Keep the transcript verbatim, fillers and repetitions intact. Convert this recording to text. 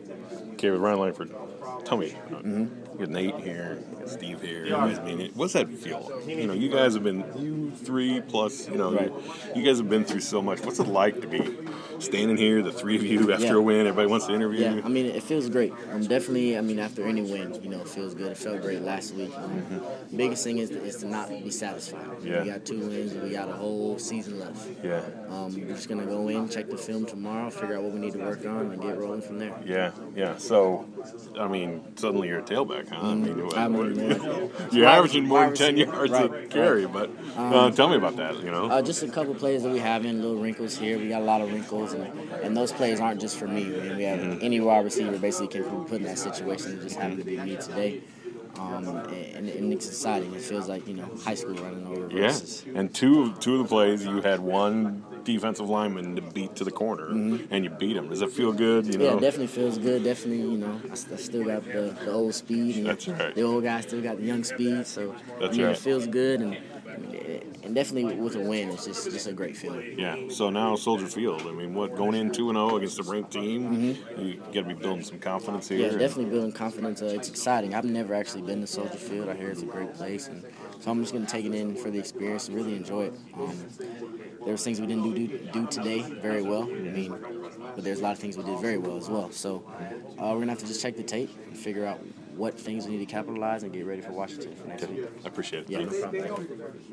Okay, with Ryan Langford, tell me, Mm-hmm. you got Nate here, you got Steve here. You guys, I mean, what's that feel like? You know, you guys have been, you three plus, you know, Right. you, you guys have been through so much. What's it like to be standing here, the three of you, after Yeah. a win? Everybody wants to interview Yeah, you. I mean, it feels great. Um, definitely, I mean, after any win, you know, it feels good. It felt great last week. Um, Mm-hmm. Biggest thing is to, is to not be satisfied. Yeah. We got two wins and we got a whole season left. Yeah. Um, we're just going to go in, check the film tomorrow, figure out what we need to work on, and get rolling from there. Yeah, yeah. So, I mean, suddenly you're a tailback, huh? I mean, what, I what, mean, man. you're Wide- averaging more than wide ten receiver. yards Right, a carry, right. but uh, Um, tell me about that, you know? Uh, just a couple plays that we have in, little wrinkles here. We got a lot of wrinkles, and, and those plays aren't just for me. I mean, we have Mm-hmm. any wide receiver basically can be put in that situation. It just happened to be me today. Um, and, and it's exciting. It feels like, you know, high school running over Yeah, reverses. and two of two of the plays, you had one defensive lineman to beat to the corner, Mm-hmm. and you beat him. Does it feel good? You know? Yeah, definitely feels good. Definitely, you know, I, st- I still got the, the old speed, and That's right. the old guy still got the young speed. So That's I mean, right. it feels good, and I mean, it, and definitely with a win, it's just just a great feeling. Yeah. So now Soldier Field. I mean, what going in two and zero against a ranked team? Mm-hmm. You got to be building some confidence here. Yeah, definitely building confidence. Uh, it's exciting. I've never actually been to Soldier Field. I hear it's a great place, and so I'm just going to take it in for the experience and really enjoy it. Um, there's things we didn't do, do do today very well. I mean, but there's a lot of things we did very well as well. So uh, we're gonna have to just check the tape and figure out what things we need to capitalize and get ready for Washington for next week. I appreciate it. Yeah, no Thanks. problem. Thank you.